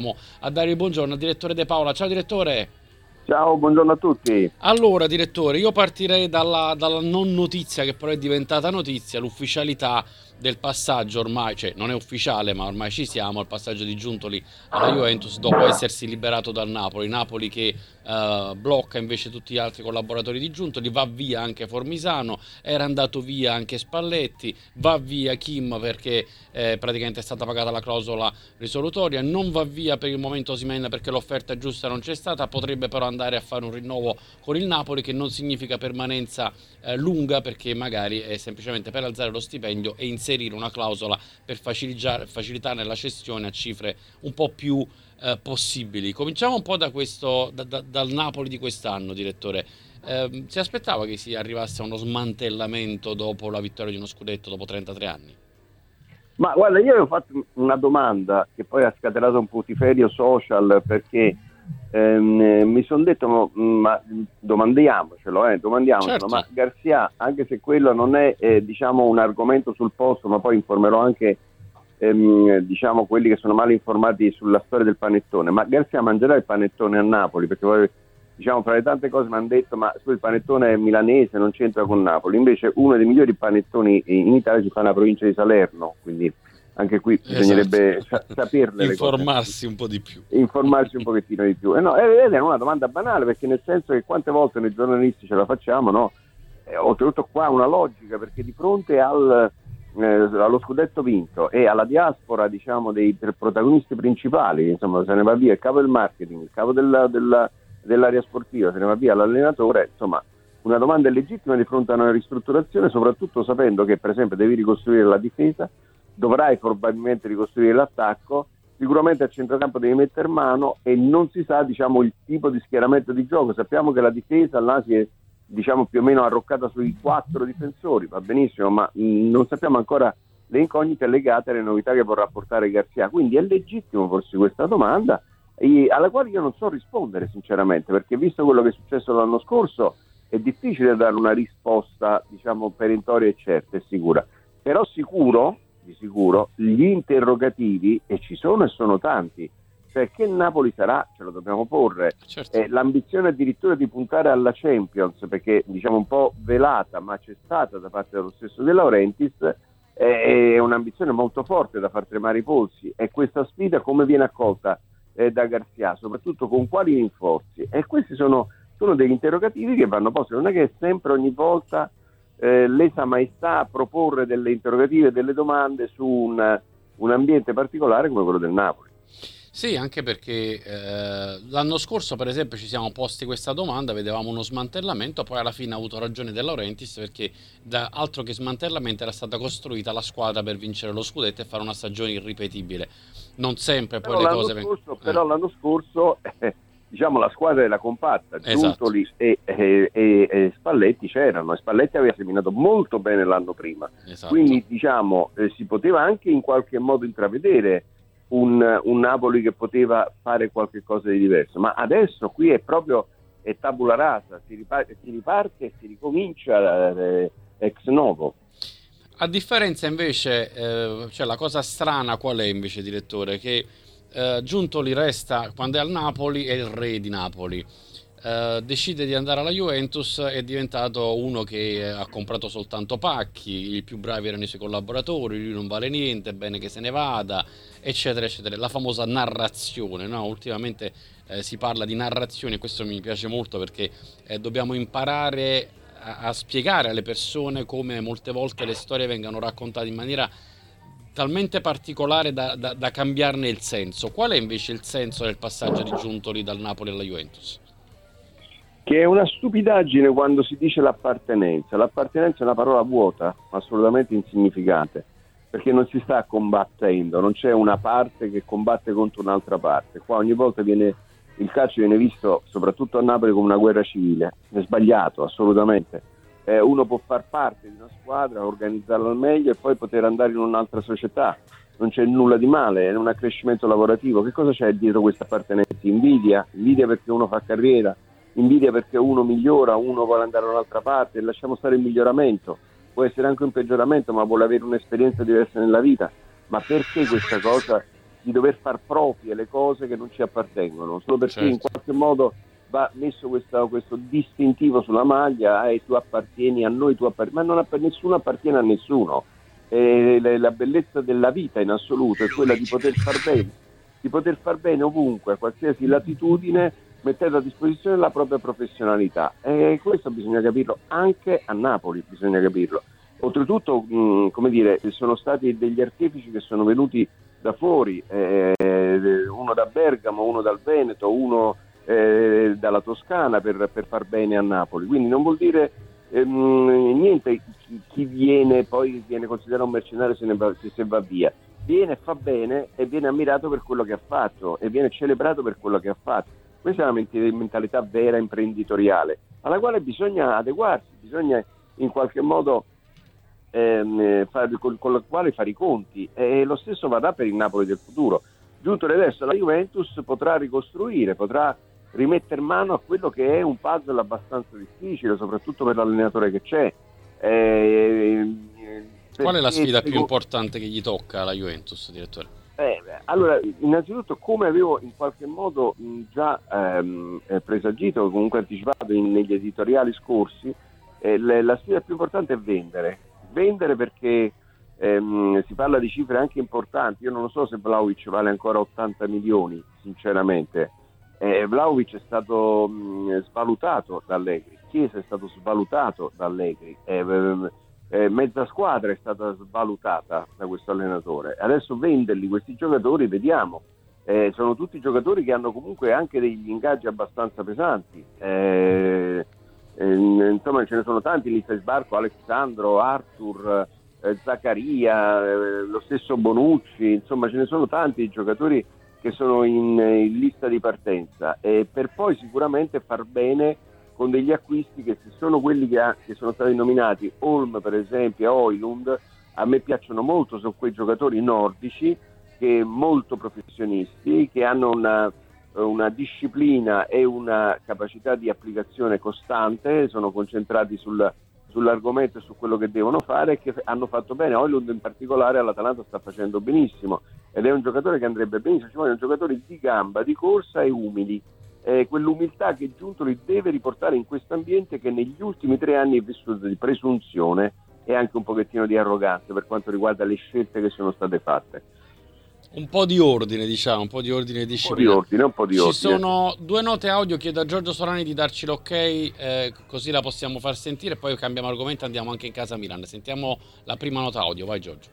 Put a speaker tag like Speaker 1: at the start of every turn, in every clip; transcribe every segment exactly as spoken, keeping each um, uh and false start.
Speaker 1: cominciamo a dare il buongiorno al direttore De Paola. Ciao direttore!
Speaker 2: Ciao, buongiorno a tutti.
Speaker 1: Allora direttore, io partirei dalla, dalla non notizia che però è diventata notizia, l'ufficialità del passaggio ormai, cioè non è ufficiale ma ormai ci siamo, il passaggio di Giuntoli alla Juventus dopo essersi liberato dal Napoli. Napoli che uh, blocca invece tutti gli altri collaboratori di Giuntoli, va via anche Formisano, era andato via anche Spalletti, va via Kim perché eh, praticamente è stata pagata la clausola risolutoria, non va via per il momento Osimhen perché l'offerta giusta non c'è stata, potrebbe però andare a fare un rinnovo con il Napoli, che non significa permanenza eh, lunga, perché magari è semplicemente per alzare lo stipendio e inserire una clausola per facilitare, facilitare la cessione a cifre un po' più eh, possibili. Cominciamo un po' da questo, da, da, dal Napoli di quest'anno, direttore. Eh, si aspettava che si arrivasse a uno smantellamento dopo la vittoria di uno scudetto dopo trentatré anni?
Speaker 2: Ma guarda, io avevo fatto una domanda che poi ha scatenato un putiferio social, perché ehm, mi sono detto, ma domandiamocelo, eh, domandiamocelo,
Speaker 1: certo.
Speaker 2: Ma Garcia, anche se quello non è eh, diciamo un argomento sul posto, ma poi informerò anche ehm, diciamo quelli che sono male informati sulla storia del panettone, ma Garcia mangerà il panettone a Napoli? Perché poi, diciamo, fra le tante cose mi hanno detto, ma il panettone è milanese, non c'entra con Napoli. Invece uno dei migliori panettoni in Italia si fa nella provincia di Salerno, quindi anche qui
Speaker 1: esatto.
Speaker 2: Bisognerebbe sa- saperle
Speaker 1: informarsi un po' di più
Speaker 2: informarsi un pochettino di più. E no, è una domanda banale, perché nel senso che quante volte noi giornalisti ce la facciamo, no? Eh, oltretutto qua una logica, perché di fronte al eh, allo scudetto vinto e alla diaspora, diciamo, dei protagonisti principali, insomma, se ne va via il capo del marketing, il capo della, della, dell'area sportiva, se ne va via l'allenatore, insomma, una domanda è legittima di fronte a una ristrutturazione, soprattutto sapendo che, per esempio, devi ricostruire la difesa, dovrai probabilmente ricostruire l'attacco, sicuramente a centrocampo devi mettere mano e non si sa, diciamo, il tipo di schieramento di gioco. Sappiamo che la difesa là si è, diciamo, più o meno arroccata sui quattro difensori, va benissimo, ma mh, non sappiamo ancora le incognite legate alle novità che vorrà portare Garcia. Quindi è legittimo porsi questa domanda, e, alla quale io non so rispondere sinceramente, perché visto quello che è successo l'anno scorso è difficile dare una risposta, diciamo, perentoria e certa e sicura. Però sicuro di sicuro gli interrogativi, e ci sono e sono tanti, cioè che Napoli sarà, ce lo dobbiamo porre.
Speaker 1: Certo.
Speaker 2: Eh, l'ambizione addirittura di puntare alla Champions, perché diciamo un po' velata ma c'è stata da parte dello stesso De Laurentiis, eh, è un'ambizione molto forte da far tremare i polsi, e questa sfida come viene accolta eh, da Garcia, soprattutto con quali rinforzi? E questi sono, sono degli interrogativi che vanno posti. Non è che sempre ogni volta Eh, lesa maestà a proporre delle interrogative, delle domande su un, un ambiente particolare come quello del Napoli.
Speaker 1: Sì, anche perché eh, l'anno scorso, per esempio, ci siamo posti questa domanda, vedevamo uno smantellamento, poi alla fine ha avuto ragione De Laurentiis, perché da altro che smantellamento era stata costruita la squadra per vincere lo scudetto e fare una stagione irripetibile. Non sempre poi
Speaker 2: però
Speaker 1: le
Speaker 2: l'anno
Speaker 1: cose
Speaker 2: scorso,
Speaker 1: vengono...
Speaker 2: però
Speaker 1: eh.
Speaker 2: l'anno scorso eh, diciamo la squadra era compatta,
Speaker 1: Esatto.
Speaker 2: Giuntoli e, e, e, e Spalletti c'erano, e Spalletti aveva seminato molto bene l'anno prima,
Speaker 1: Esatto.
Speaker 2: quindi diciamo eh, si poteva anche in qualche modo intravedere un, un Napoli che poteva fare qualche cosa di diverso, ma adesso qui è proprio è tabula rasa, si riparte, si riparte e si ricomincia eh, ex novo.
Speaker 1: A differenza invece, eh, cioè la cosa strana qual è invece, direttore, che Uh, Giuntoli resta, quando è al Napoli, è il re di Napoli. Uh, decide di andare alla Juventus, è diventato uno che ha comprato soltanto pacchi, i più bravi erano i suoi collaboratori, lui non vale niente, è bene che se ne vada, eccetera eccetera. La famosa narrazione, no? Ultimamente eh, si parla di narrazione, e questo mi piace molto, perché eh, dobbiamo imparare a, a spiegare alle persone come molte volte le storie vengano raccontate in maniera talmente particolare da, da, da cambiarne il senso. Qual è invece il senso del passaggio di Giuntoli dal Napoli alla Juventus?
Speaker 2: Che è una stupidaggine quando si dice l'appartenenza. L'appartenenza è una parola vuota, assolutamente insignificante, perché non si sta combattendo, non c'è una parte che combatte contro un'altra parte. Qua ogni volta viene il calcio viene visto, soprattutto a Napoli, come una guerra civile. È sbagliato, assolutamente. Eh, uno può far parte di una squadra, organizzarla al meglio e poi poter andare in un'altra società. Non c'è nulla di male, è un accrescimento lavorativo. Che cosa c'è dietro questa appartenenza? Invidia? Invidia perché uno fa carriera? Invidia perché uno migliora, uno vuole andare da un'altra parte? Lasciamo stare il miglioramento. Può essere anche un peggioramento, ma vuole avere un'esperienza diversa nella vita. Ma perché questa cosa di dover far proprie le cose che non ci appartengono, solo perché
Speaker 1: certo.
Speaker 2: in qualche modo va messo questo, questo distintivo sulla maglia, e tu appartieni a noi, tu appartieni, ma non app- nessuno appartiene a nessuno. E la, la bellezza della vita in assoluto è quella di poter far bene, di poter far bene ovunque, a qualsiasi latitudine, mettendo a disposizione la propria professionalità, e questo bisogna capirlo anche a Napoli, bisogna capirlo. Oltretutto, mh, come dire, sono stati degli artefici che sono venuti da fuori, eh, uno da Bergamo, uno dal Veneto, uno eh, dalla Toscana per, per far bene a Napoli, quindi non vuol dire ehm, niente chi, chi viene poi viene considerato un mercenario se, ne va, se, se va via, viene, fa bene e viene ammirato per quello che ha fatto e viene celebrato per quello che ha fatto. Questa è una mentalità vera imprenditoriale alla quale bisogna adeguarsi, bisogna in qualche modo ehm, fare, con, con la quale fare i conti, e lo stesso varrà per il Napoli del futuro. Giuntoli adesso la Juventus potrà ricostruire, potrà rimettere mano a quello che è un puzzle abbastanza difficile, soprattutto per l'allenatore che c'è. Eh,
Speaker 1: Qual è la sfida più importante che gli tocca alla Juventus, direttore?
Speaker 2: Eh, allora, innanzitutto, come avevo in qualche modo mh, già ehm, presagito o comunque anticipato in, negli editoriali scorsi, eh, le, la sfida più importante è vendere. Vendere perché ehm, si parla di cifre anche importanti. Io non lo so se Vlahovic vale ancora ottanta milioni, sinceramente. Eh, Vlahovic è stato mh, svalutato da Allegri, Chiesa è stato svalutato da Allegri, eh, eh, mezza squadra è stata svalutata da questo allenatore. Adesso venderli questi giocatori, vediamo, eh, sono tutti giocatori che hanno comunque anche degli ingaggi abbastanza pesanti, eh, eh, insomma ce ne sono tanti lì, Sbarco, Alessandro, Arthur, eh, Zaccaria, eh, lo stesso Bonucci, insomma ce ne sono tanti giocatori che sono in, in lista di partenza, e per poi sicuramente far bene con degli acquisti che se sono quelli che, ha, che sono stati nominati, Holm per esempio, Højlund, a me piacciono molto, sono quei giocatori nordici che molto professionisti, che hanno una, una disciplina e una capacità di applicazione costante, sono concentrati sul, sull'argomento e su quello che devono fare, e che hanno fatto bene. Højlund in particolare all'Atalanta sta facendo benissimo ed è un giocatore che andrebbe benissimo, ci vogliono giocatori di gamba, di corsa e umili. Eh, quell'umiltà che Giuntoli deve riportare in questo ambiente che negli ultimi tre anni è vissuto di presunzione e anche un pochettino di arroganza per quanto riguarda le scelte che sono state fatte.
Speaker 1: Un po' di ordine, diciamo, un po' di ordine e disciplina.
Speaker 2: Un po' di ordine, un po' di
Speaker 1: Ci
Speaker 2: ordine.
Speaker 1: sono due note audio, chiedo a Giorgio Solani di darci l'ok, eh, così la possiamo far sentire, poi cambiamo argomento, andiamo anche in casa Milan. Sentiamo la prima nota audio, vai Giorgio.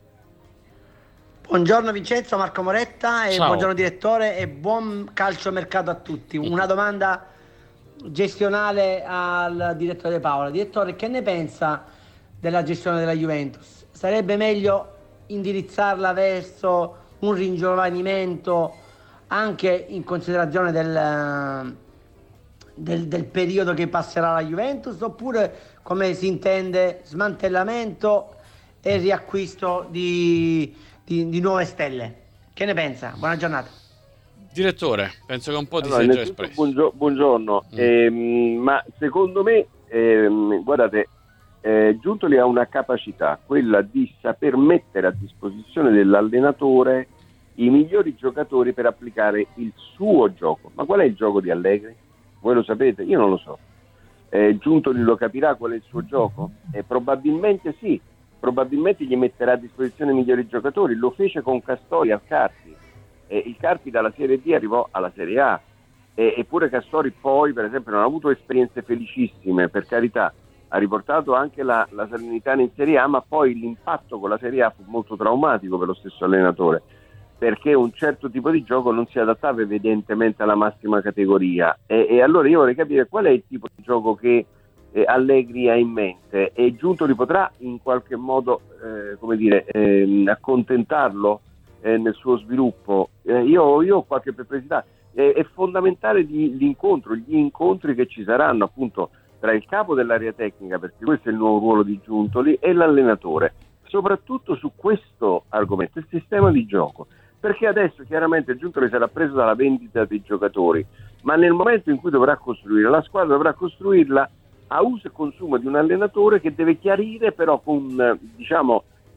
Speaker 3: Buongiorno Vincenzo, Marco Moretta, e
Speaker 1: Ciao.
Speaker 3: buongiorno direttore e buon calciomercato a tutti. Una domanda gestionale al direttore De Paola. Direttore, che ne pensa della gestione della Juventus? Sarebbe meglio indirizzarla verso un ringiovanimento anche in considerazione del, del, del periodo che passerà la Juventus, oppure, come si intende, smantellamento e riacquisto di Di, di nuove stelle? Che ne pensa? Buona giornata.
Speaker 1: Direttore, penso che un po' ti
Speaker 2: allora,
Speaker 1: sei già espresso.
Speaker 2: Buongio- buongiorno,
Speaker 1: Mm.
Speaker 2: ehm, ma secondo me, ehm, guardate, eh, Giuntoli ha una capacità, quella di saper mettere a disposizione dell'allenatore i migliori giocatori per applicare il suo gioco. Ma qual è il gioco di Allegri? Voi lo sapete? Io non lo so. Eh, Giuntoli lo capirà qual è il suo gioco? Eh, probabilmente sì. Probabilmente gli metterà a disposizione i migliori giocatori. Lo fece con Castori al Carpi, e il Carpi dalla Serie D arrivò alla Serie A, e, eppure Castori poi per esempio non ha avuto esperienze felicissime, per carità, ha riportato anche la, la Salernitana in Serie A, ma poi l'impatto con la Serie A fu molto traumatico per lo stesso allenatore, perché un certo tipo di gioco non si adattava evidentemente alla massima categoria, e, e allora io vorrei capire qual è il tipo di gioco che Eh, Allegri ha in mente, e Giuntoli potrà in qualche modo eh, come dire ehm, accontentarlo eh, nel suo sviluppo. Eh, io, io ho qualche perplessità. Eh, è fondamentale di, l'incontro, gli incontri che ci saranno appunto tra il capo dell'area tecnica, perché questo è il nuovo ruolo di Giuntoli, e l'allenatore, soprattutto su questo argomento, il sistema di gioco, perché adesso chiaramente Giuntoli sarà preso dalla vendita dei giocatori, ma nel momento in cui dovrà costruire la squadra, dovrà costruirla a uso e consumo di un allenatore che deve chiarire però con, diciamo,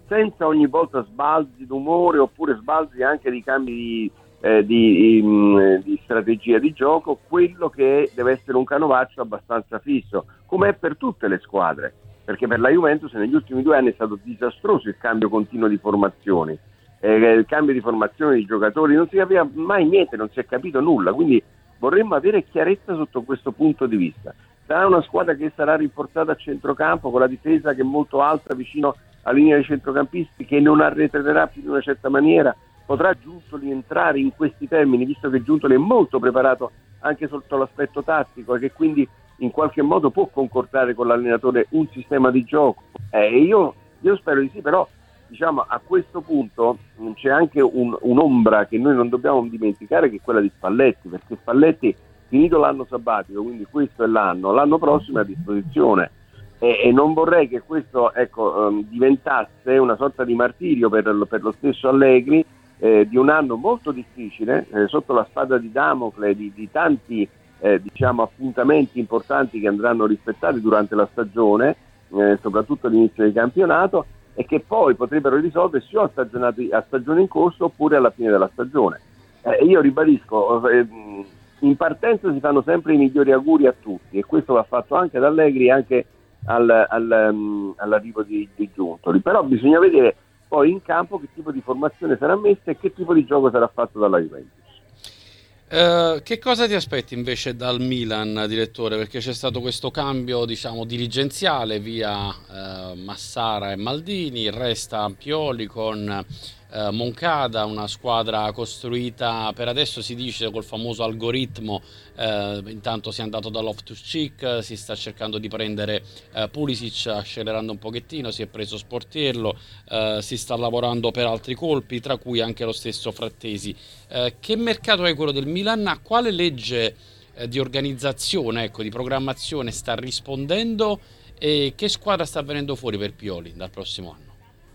Speaker 2: senza ogni volta sbalzi d'umore oppure sbalzi anche di cambi di, eh, di, di, di strategia di gioco, quello che deve essere un canovaccio abbastanza fisso, come è per tutte le squadre, perché per la Juventus negli ultimi due anni è stato disastroso il cambio continuo di formazioni, eh, il cambio di formazione di giocatori, non si capiva mai niente, non si è capito nulla, quindi vorremmo avere chiarezza sotto questo punto di vista. Sarà una squadra che sarà rinforzata a centrocampo con la difesa che è molto alta vicino alla linea dei centrocampisti, che non arretrerà più in una certa maniera. Potrà Giuntoli entrare in questi termini, visto che Giuntoli è molto preparato anche sotto l'aspetto tattico e che quindi in qualche modo può concordare con l'allenatore un sistema di gioco? Eh, io, io spero di sì, però diciamo a questo punto mh, c'è anche un, un'ombra che noi non dobbiamo dimenticare, che è quella di Spalletti, perché Spalletti, finito l'anno sabbatico, quindi questo è l'anno, l'anno prossimo è a disposizione e, e non vorrei che questo ecco, um, diventasse una sorta di martirio per, per lo stesso Allegri, eh, di un anno molto difficile, eh, sotto la spada di Damocle di, di tanti eh, diciamo appuntamenti importanti che andranno rispettati durante la stagione, eh, soprattutto all'inizio del campionato, e che poi potrebbero risolversi o a, a stagione in corso oppure alla fine della stagione. Eh, io ribadisco, eh, in partenza si fanno sempre i migliori auguri a tutti e questo va fatto anche ad Allegri e anche al, al, um, all'arrivo di, di Giuntoli, però bisogna vedere poi in campo che tipo di formazione sarà messa e che tipo di gioco sarà fatto dalla Juventus.
Speaker 1: Uh, che cosa ti aspetti invece dal Milan, direttore? Perché c'è stato questo cambio, diciamo, dirigenziale via uh, Massara e Maldini, resta Pioli con uh, Moncada, una squadra costruita per adesso, si dice, col famoso algoritmo. Uh, intanto si è andato da Loftus-Cheek, si sta cercando di prendere uh, Pulisic accelerando un pochettino, si è preso Sportiello, uh, si sta lavorando per altri colpi, tra cui anche lo stesso Frattesi. Uh, che mercato è quello del Milan? A quale legge uh, di organizzazione, ecco, di programmazione sta rispondendo e che squadra sta venendo fuori per Pioli dal prossimo anno?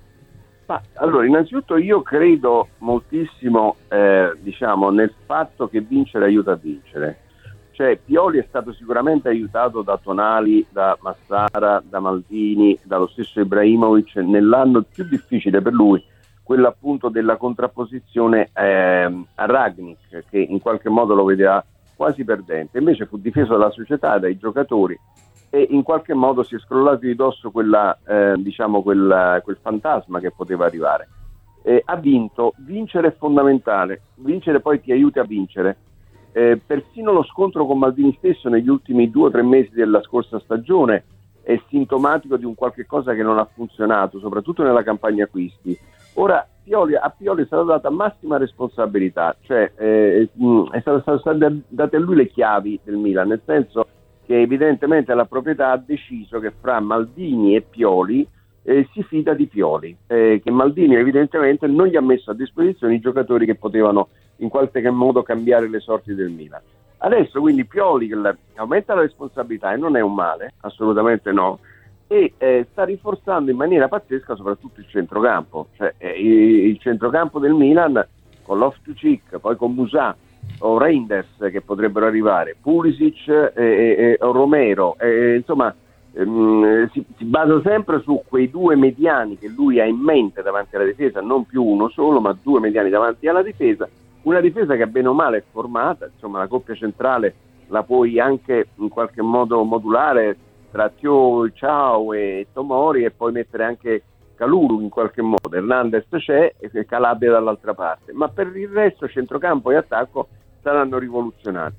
Speaker 2: Ma, allora, innanzitutto io credo moltissimo eh, diciamo nel fatto che vincere aiuta a vincere. Cioè Pioli è stato sicuramente aiutato da Tonali, da Massara, da Maldini, dallo stesso Ibrahimovic nell'anno più difficile per lui, quello appunto della contrapposizione eh, a Rangnick, che in qualche modo lo vedeva quasi perdente. Invece fu difeso dalla società, dai giocatori, e in qualche modo si è scrollato di dosso quella, eh, diciamo quella, quel fantasma che poteva arrivare. Eh, ha vinto, vincere è fondamentale, vincere poi ti aiuta a vincere. Eh, persino lo scontro con Maldini stesso negli ultimi due o tre mesi della scorsa stagione è sintomatico di un qualche cosa che non ha funzionato, soprattutto nella campagna acquisti. Ora Pioli, a Pioli è stata data massima responsabilità, cioè eh, mh, è stato state date a lui le chiavi del Milan, nel senso che evidentemente la proprietà ha deciso che fra Maldini e Pioli eh, si fida di Pioli, eh, che Maldini evidentemente non gli ha messo a disposizione i giocatori che potevano in qualche modo cambiare le sorti del Milan. Adesso quindi Pioli aumenta la responsabilità e non è un male, assolutamente no, e eh, sta rinforzando in maniera pazzesca soprattutto il centrocampo, cioè eh, il centrocampo del Milan con Loftus-Cheek, poi con Musà o Reinders che potrebbero arrivare, Pulisic e, e, e Romero, e, insomma ehm, si, si basa sempre su quei due mediani che lui ha in mente davanti alla difesa, non più uno solo ma due mediani davanti alla difesa, una difesa che bene o male è formata, insomma la coppia centrale la puoi anche in qualche modo modulare tra Tio, Ciao e Tomori e poi mettere anche Calulu in qualche modo, Hernandez c'è e Calabria dall'altra parte, ma per il resto centrocampo e attacco saranno rivoluzionati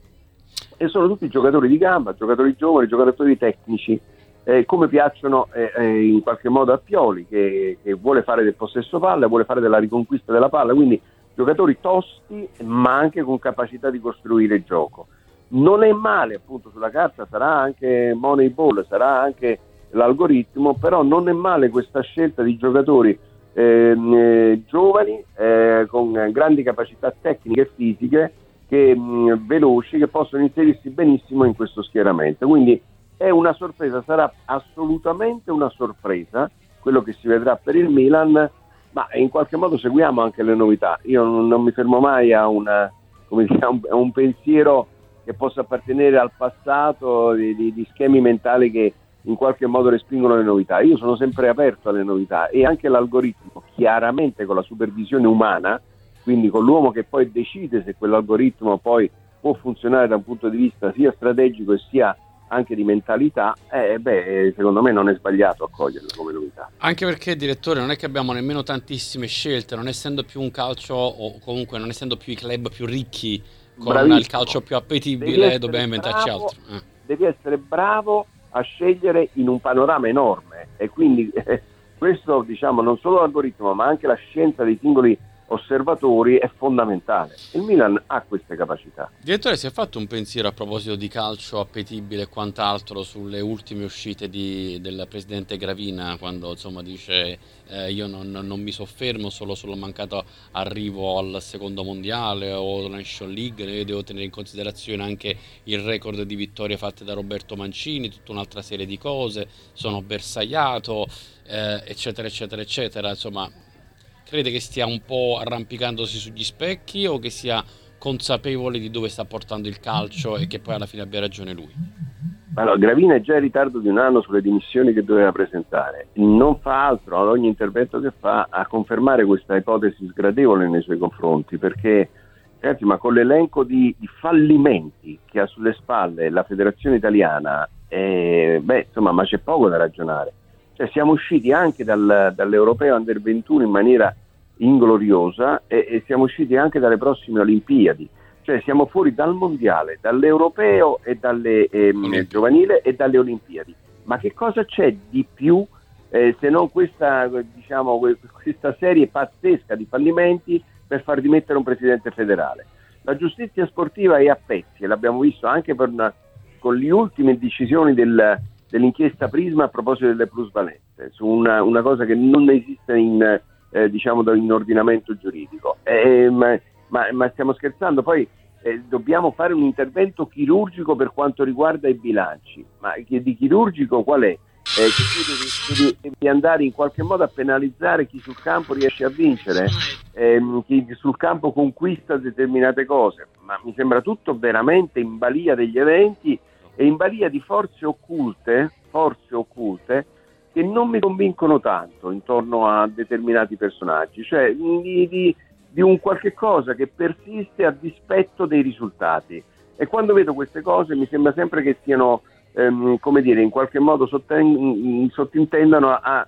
Speaker 2: e sono tutti giocatori di gamba, giocatori giovani, giocatori tecnici, eh, come piacciono eh, eh, in qualche modo a Pioli che, che vuole fare del possesso palla, vuole fare della riconquista della palla, quindi giocatori tosti ma anche con capacità di costruire gioco. Non è male, appunto sulla carta sarà anche Moneyball, sarà anche l'algoritmo, però non è male questa scelta di giocatori eh, eh, giovani eh, con grandi capacità tecniche e fisiche, che mh, veloci, che possono inserirsi benissimo in questo schieramento. Quindi è una sorpresa, sarà assolutamente una sorpresa quello che si vedrà per il Milan, ma in qualche modo seguiamo anche le novità. Io non, non mi fermo mai a, una, come dire, a, un, a un pensiero che possa appartenere al passato, di, di, di schemi mentali che in qualche modo respingono le novità. Io sono sempre aperto alle novità, e anche l'algoritmo, chiaramente con la supervisione umana, quindi con l'uomo che poi decide se quell'algoritmo poi può funzionare da un punto di vista sia strategico e sia anche di mentalità, eh, beh, secondo me non è sbagliato accoglierlo come novità.
Speaker 1: Anche perché, direttore, non è che abbiamo nemmeno tantissime scelte, non essendo più un calcio, o comunque non essendo più i club più ricchi, con Bravissimo. il calcio più appetibile, dobbiamo inventarci
Speaker 2: bravo,
Speaker 1: altro. Eh.
Speaker 2: Devi essere bravo a scegliere in un panorama enorme, e quindi eh, questo, diciamo, non solo l'algoritmo ma anche la scienza dei singoli osservatori è fondamentale. Il Milan ha queste capacità.
Speaker 1: Direttore, si è fatto un pensiero a proposito di calcio appetibile e quant'altro sulle ultime uscite di, del presidente Gravina, quando insomma dice eh, io non, non mi soffermo solo sul mancato arrivo al secondo mondiale o alla Nation League, io devo tenere in considerazione anche il record di vittorie fatte da Roberto Mancini, tutta un'altra serie di cose, sono bersagliato, eh, eccetera eccetera eccetera. Insomma, crede che stia un po' arrampicandosi sugli specchi o che sia consapevole di dove sta portando il calcio e che poi alla fine abbia ragione lui?
Speaker 2: Allora, Gravina è già in ritardo di un anno sulle dimissioni che doveva presentare, non fa altro ad ogni intervento che fa a confermare questa ipotesi sgradevole nei suoi confronti, perché ragazzi, ma con l'elenco di, di fallimenti che ha sulle spalle la federazione italiana, eh, beh insomma, ma c'è poco da ragionare. Cioè, siamo usciti anche dal, dall'Europeo Under ventuno in maniera ingloriosa e, e siamo usciti anche dalle prossime Olimpiadi. Cioè siamo fuori dal Mondiale, dall'Europeo e dalle ehm, giovanile e dalle Olimpiadi. Ma che cosa c'è di più eh, se non questa, diciamo, questa serie pazzesca di fallimenti per far dimettere un presidente federale? La giustizia sportiva è a pezzi, e l'abbiamo visto anche per una, con le ultime decisioni del dell'inchiesta Prisma a proposito delle plusvalenze, su una, una cosa che non esiste in, eh, diciamo, in ordinamento giuridico. Eh, ma, ma, ma stiamo scherzando? Poi eh, dobbiamo fare un intervento chirurgico per quanto riguarda i bilanci. Ma che di chirurgico qual è? Eh, che tu devi, devi andare in qualche modo a penalizzare chi sul campo riesce a vincere, eh, chi sul campo conquista determinate cose. Ma mi sembra tutto veramente in balia degli eventi e in balia di forze occulte, forze occulte che non mi convincono tanto intorno a determinati personaggi, cioè di, di, di un qualche cosa che persiste a dispetto dei risultati. E quando vedo queste cose mi sembra sempre che siano, ehm, come dire, in qualche modo sotten- sottintendano a, a,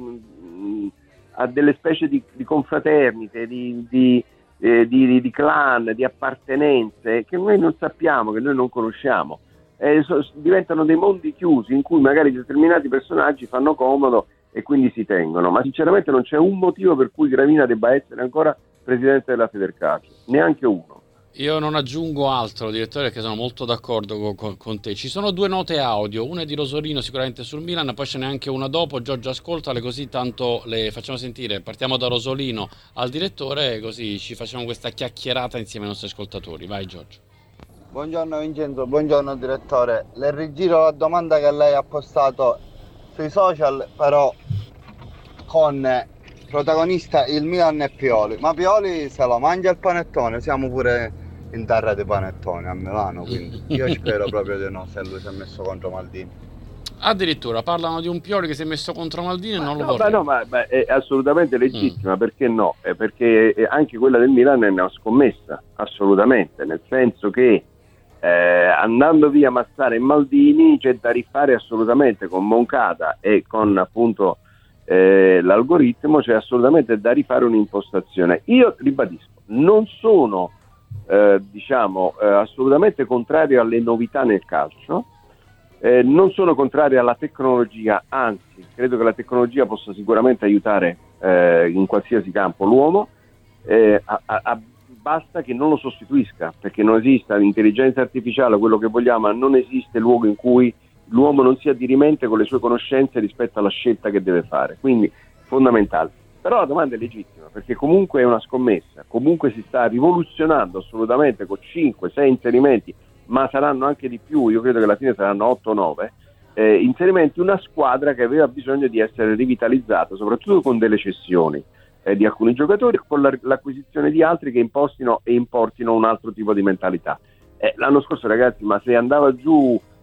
Speaker 2: a delle specie di, di confraternite, di, di, eh, di, di clan, di appartenenze che noi non sappiamo, che noi non conosciamo. Eh, so, diventano dei mondi chiusi in cui magari determinati personaggi fanno comodo e quindi si tengono, ma sinceramente non c'è un motivo per cui Gravina debba essere ancora presidente della Federcalcio, neanche uno.
Speaker 1: Io non aggiungo altro, direttore, perché sono molto d'accordo con, con, con te. Ci sono due note audio, una è di Rosolino sicuramente sul Milan, poi ce n'è anche una dopo. Giorgio, ascoltale, così tanto le facciamo sentire. Partiamo da Rosolino al direttore, così ci facciamo questa chiacchierata insieme ai nostri ascoltatori. Vai Giorgio.
Speaker 4: Buongiorno Vincenzo, buongiorno direttore. Le rigiro la domanda che lei ha postato sui social, però con protagonista il Milan e Pioli. Ma Pioli se lo mangia il panettone, siamo pure in terra di panettone a Milano, quindi io spero proprio di no, se lui si è messo contro Maldini.
Speaker 1: Addirittura parlano di un Pioli che si è messo contro Maldini e non lo
Speaker 2: no,
Speaker 1: vorrei.
Speaker 2: No, ma, ma è assolutamente legittima, mm. perché no? Eh, perché anche quella del Milan è una scommessa, assolutamente, nel senso che Eh, andando via Massara e Maldini c'è da rifare assolutamente con Moncada e con appunto eh, l'algoritmo, c'è assolutamente da rifare un'impostazione. Io ribadisco, non sono eh, diciamo eh, assolutamente contrario alle novità nel calcio, eh, non sono contrario alla tecnologia, anzi credo che la tecnologia possa sicuramente aiutare eh, in qualsiasi campo l'uomo, eh, a, a, a basta che non lo sostituisca, perché non esista l'intelligenza artificiale, quello che vogliamo, non esiste luogo in cui l'uomo non sia dirimente con le sue conoscenze rispetto alla scelta che deve fare, quindi fondamentale. Però la domanda è legittima, perché comunque è una scommessa, comunque si sta rivoluzionando assolutamente con cinque sei inserimenti, ma saranno anche di più, io credo che alla fine saranno otto o nove eh, inserimenti, una squadra che aveva bisogno di essere rivitalizzata, soprattutto con delle cessioni Eh, di alcuni giocatori, con la, l'acquisizione di altri che impostino e importino un altro tipo di mentalità. Eh, l'anno scorso, ragazzi, ma se andava giù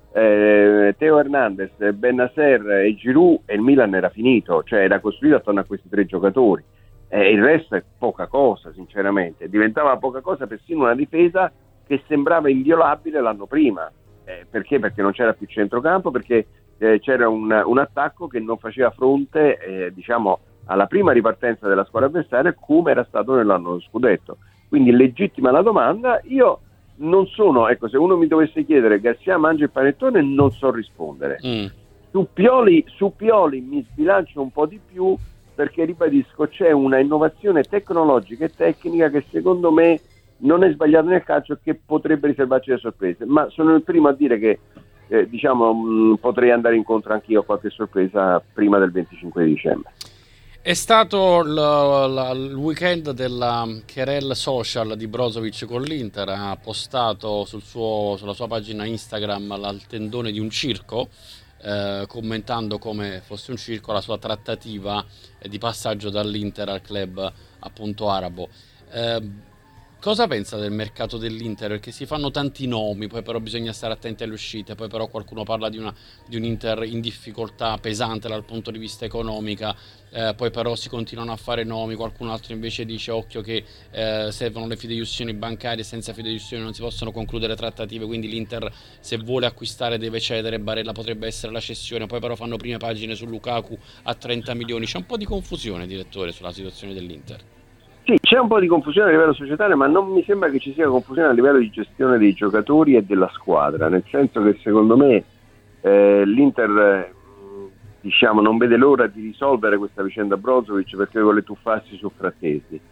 Speaker 2: eh, Teo Hernandez, Bennacer e Giroud, e il Milan era finito, cioè era costruito attorno a questi tre giocatori, eh, il resto è poca cosa, sinceramente. Diventava poca cosa persino una difesa che sembrava inviolabile l'anno prima. Eh, perché? Perché non c'era più centrocampo, perché eh, c'era un, un attacco che non faceva fronte eh, diciamo alla prima ripartenza della squadra avversaria, come era stato nell'anno dello scudetto. Quindi legittima la domanda. Io non sono, ecco, se uno mi dovesse chiedere Garcia mangia il panettone, non so rispondere. mm. su, Pioli, su Pioli mi sbilancio un po' di più, perché ribadisco, c'è una innovazione tecnologica e tecnica che secondo me non è sbagliato nel calcio, che potrebbe riservarci le sorprese, ma sono il primo a dire che eh, diciamo mh, potrei andare incontro anch'io a qualche sorpresa prima del venticinque di dicembre.
Speaker 1: È stato l- l- il weekend della querel social di Brozovic con l'Inter. Ha postato sul suo, sulla sua pagina Instagram il tendone di un circo, eh, commentando come fosse un circo la sua trattativa di passaggio dall'Inter al club appunto arabo. Eh, Cosa pensa del mercato dell'Inter? Perché si fanno tanti nomi, poi però bisogna stare attenti alle uscite, poi però qualcuno parla di, una, di un Inter in difficoltà pesante dal punto di vista economica, eh, poi però si continuano a fare nomi, qualcun altro invece dice occhio che eh, servono le fideiussioni bancarie, senza fideiussioni non si possono concludere trattative, quindi l'Inter se vuole acquistare deve cedere, Barella potrebbe essere la cessione, poi però fanno prime pagine su Lukaku a trenta milioni, c'è un po' di confusione, direttore, sulla situazione dell'Inter.
Speaker 2: Sì, c'è un po' di confusione a livello societario, ma non mi sembra che ci sia confusione a livello di gestione dei giocatori e della squadra, nel senso che secondo me eh, l'Inter eh, diciamo non vede l'ora di risolvere questa vicenda Brozovic, perché vuole tuffarsi su Frattesi,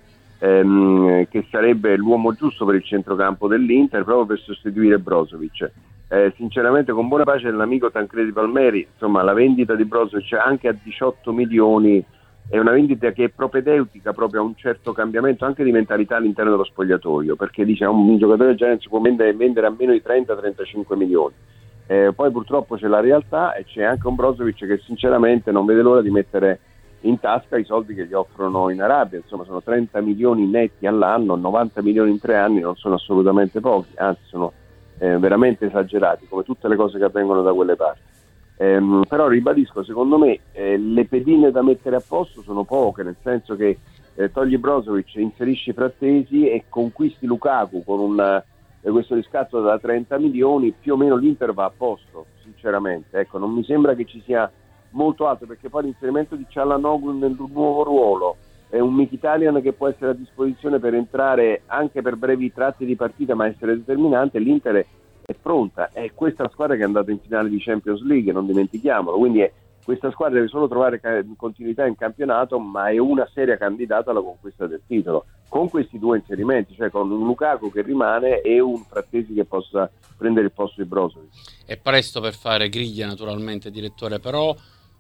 Speaker 2: ehm, che sarebbe l'uomo giusto per il centrocampo dell'Inter proprio per sostituire Brozovic. Eh, sinceramente, con buona pace dell'amico Tancredi Palmeri, insomma la vendita di Brozovic anche a diciotto milioni è una vendita che è propedeutica proprio a un certo cambiamento anche di mentalità all'interno dello spogliatoio, perché dice un, un giocatore del genere si può vendere, vendere a meno di trenta trentacinque milioni. Eh, poi purtroppo c'è la realtà e c'è anche un Brozovic che sinceramente non vede l'ora di mettere in tasca i soldi che gli offrono in Arabia, insomma sono trenta milioni netti all'anno, novanta milioni in tre anni, non sono assolutamente pochi, anzi sono eh, veramente esagerati, come tutte le cose che avvengono da quelle parti. Ehm, però ribadisco, secondo me eh, le pedine da mettere a posto sono poche, nel senso che eh, togli Brozovic, inserisci Frattesi e conquisti Lukaku con un, eh, questo riscatto da trenta milioni, più o meno l'Inter va a posto, sinceramente. Ecco, non mi sembra che ci sia molto altro, perché poi l'inserimento di Çalhanoğlu nel nuovo ruolo è un Mkhitaryan che può essere a disposizione per entrare anche per brevi tratti di partita ma essere determinante. L'Inter è è pronta, è questa squadra che è andata in finale di Champions League, non dimentichiamolo, quindi è, questa squadra deve solo trovare ca- continuità in campionato, ma è una seria candidata alla conquista del titolo, con questi due inserimenti, cioè con un Lukaku che rimane e un Frattesi che possa prendere il posto di Brozovic.
Speaker 1: È presto per fare griglia naturalmente, direttore, però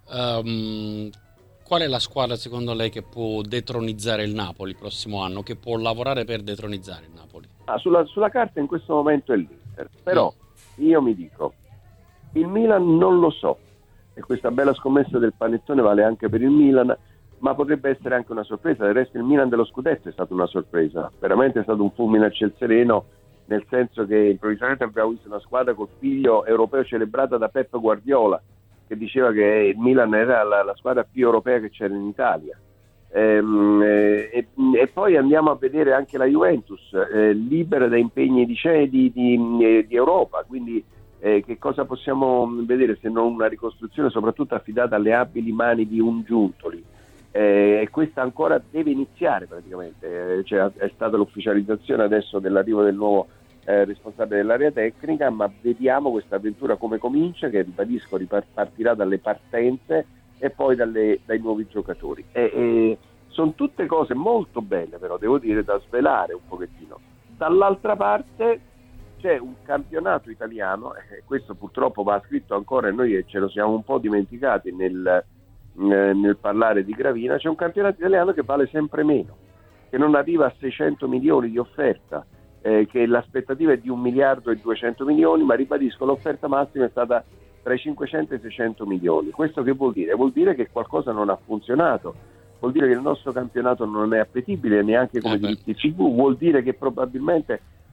Speaker 1: um, qual è la squadra secondo lei che può detronizzare il Napoli il prossimo anno, che può lavorare per detronizzare il Napoli?
Speaker 2: Ah, sulla, sulla carta in questo momento è l'Inter, però io mi dico, il Milan non lo so, e questa bella scommessa del panettone vale anche per il Milan, ma potrebbe essere anche una sorpresa. Del resto il Milan dello scudetto è stata una sorpresa, veramente è stato un fulmine a ciel sereno, nel senso che improvvisamente abbiamo visto una squadra col figlio europeo celebrata da Pep Guardiola, che diceva che il Milan era la, la squadra più europea che c'era in Italia. Ehm, eh, e, e poi andiamo a vedere anche la Juventus eh, libera da impegni di, di, di, di Europa, quindi eh, che cosa possiamo vedere se non una ricostruzione soprattutto affidata alle abili mani di un Giuntoli, eh, e questa ancora deve iniziare praticamente, eh, cioè, è stata l'ufficializzazione adesso dell'arrivo del nuovo eh, responsabile dell'area tecnica, ma vediamo questa avventura come comincia, che ribadisco ripartirà dalle partenze e poi dalle, dai nuovi giocatori. E, e sono tutte cose molto belle, però devo dire, da svelare un pochettino. Dall'altra parte c'è un campionato italiano, e questo purtroppo va scritto ancora e noi ce lo siamo un po' dimenticati nel, eh, nel parlare di Gravina, c'è un campionato italiano che vale sempre meno, che non arriva a seicento milioni di offerta, eh, che l'aspettativa è di un miliardo e duecento milioni, ma ribadisco, l'offerta massima è stata tra i cinquecento e i seicento milioni. Questo che vuol dire? Vuol dire che qualcosa non ha funzionato, vuol dire che il nostro campionato non è appetibile neanche come
Speaker 1: eh
Speaker 2: diritti T V, vuol dire che probabilmente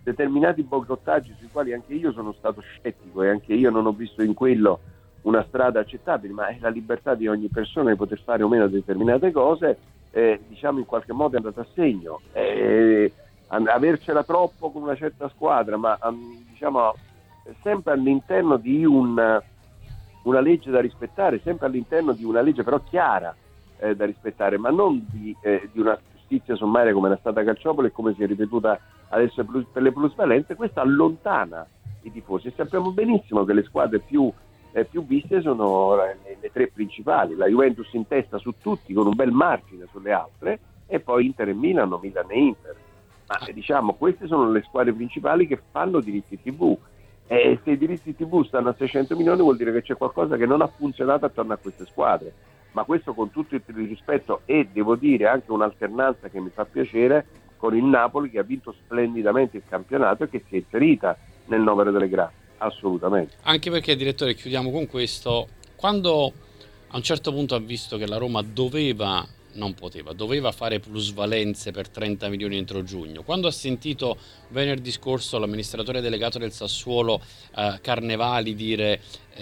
Speaker 2: determinati boicottaggi sui quali anche io sono stato scettico e anche io non ho visto in quello una strada accettabile, ma è la libertà di ogni persona di poter fare o meno determinate cose, eh, diciamo in qualche modo è andata a segno. Eh, avercela troppo con una certa squadra, ma um, diciamo sempre all'interno di un, una legge da rispettare, sempre all'interno di una legge però chiara eh, da rispettare, ma non di, eh, di una giustizia sommaria come era stata Calciopoli e come si è ripetuta adesso plus, per le plusvalenze. Questa allontana i tifosi e sappiamo benissimo che le squadre più Eh, più viste sono le, le tre principali, la Juventus in testa su tutti con un bel margine sulle altre e poi Inter e Milano, Milan e Inter, ma eh, diciamo queste sono le squadre principali che fanno diritti tivù e se i diritti tivù stanno a seicento milioni vuol dire che c'è qualcosa che non ha funzionato attorno a queste squadre, ma questo con tutto il rispetto e devo dire anche un'alternanza che mi fa piacere con il Napoli che ha vinto splendidamente il campionato e che si è inserita nel novero delle grandi. Assolutamente.
Speaker 1: Anche perché, direttore, chiudiamo con questo, quando a un certo punto ha visto che la Roma doveva, non poteva, doveva fare plusvalenze per trenta milioni entro giugno, quando ha sentito venerdì scorso l'amministratore delegato del Sassuolo eh, Carnevali dire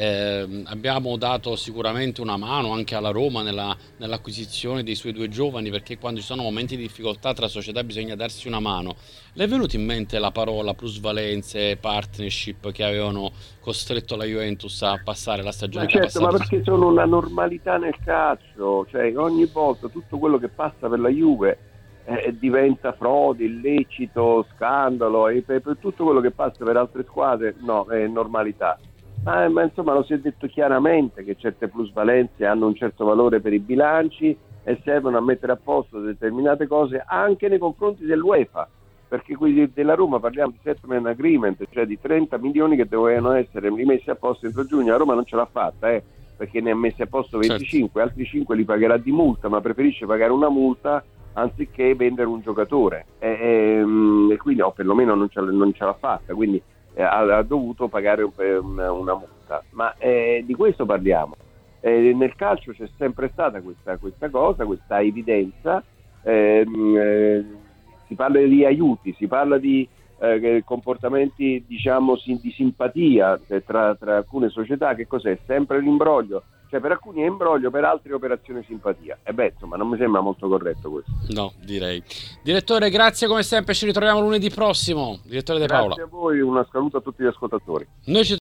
Speaker 1: eh, abbiamo dato sicuramente una mano anche alla Roma nella, nell'acquisizione dei suoi due giovani, perché quando ci sono momenti di difficoltà tra società bisogna darsi una mano, le è venuta in mente la parola plusvalenze, partnership che avevano costretto la Juventus a passare la stagione?
Speaker 2: Ma certo, ma perché sono una normalità nel calcio, cioè ogni volta tutto quello che passa per la Juve eh, diventa frode, illecito, scandalo e per, per tutto quello che passa per altre squadre no, è normalità. Ma, ma insomma lo si è detto chiaramente che certe plusvalenze hanno un certo valore per i bilanci e servono a mettere a posto determinate cose anche nei confronti dell'UEFA, perché qui della Roma parliamo di settlement agreement, cioè di trenta milioni che dovevano essere rimessi a posto entro giugno. La Roma non ce l'ha fatta, eh, perché ne ha messi a posto venticinque, certo. Altri cinque li pagherà di multa, ma preferisce pagare una multa anziché vendere un giocatore e, e, e quindi o perlomeno non ce, non ce l'ha fatta, quindi eh, ha, ha dovuto pagare una, una multa, ma eh, di questo parliamo. Eh, nel calcio c'è sempre stata questa, questa cosa, questa evidenza, ehm, eh, si parla di aiuti, si parla di eh, comportamenti diciamo di simpatia tra, tra alcune società. Che cos'è? Sempre l'imbroglio, cioè per alcuni è imbroglio, per altri è operazione simpatia. E beh, insomma, non mi sembra molto corretto questo.
Speaker 1: No, direi. Direttore, grazie come sempre, ci ritroviamo lunedì prossimo. Direttore De Paola.
Speaker 2: Grazie a voi, un saluto a tutti gli ascoltatori.
Speaker 1: Noi ci